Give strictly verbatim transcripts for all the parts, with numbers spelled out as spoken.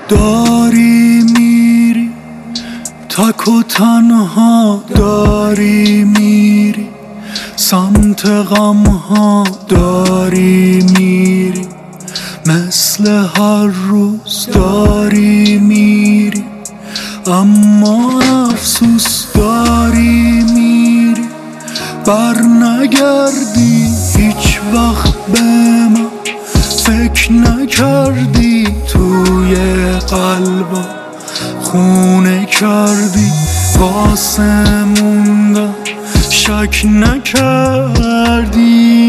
داری میری تک و تنها، داری میری سمت غمها، داری میری مثل هر روز داری میری، اما افسوس داری میری. بر نگردی هیچ وقت به من، فکر نکردی توی قلبم خونه کردی، واسه موندم شک نکردی.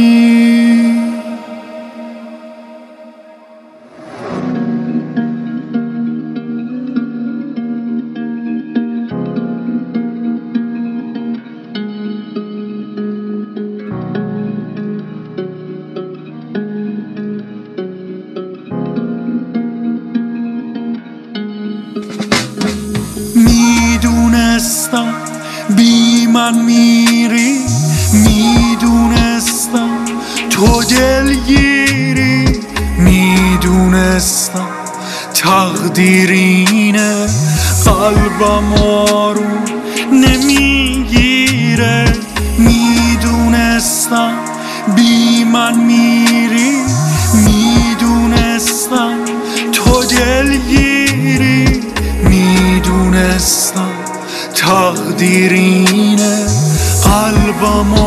میدونستم بی من میری، میدونستم تو دلگیری، میدونستم تقدیرینه قلبم آروم نمیگیره، میدونستم بی من میری، میدونستم تو دلگیری، میدونستم تقدیرینه قلبم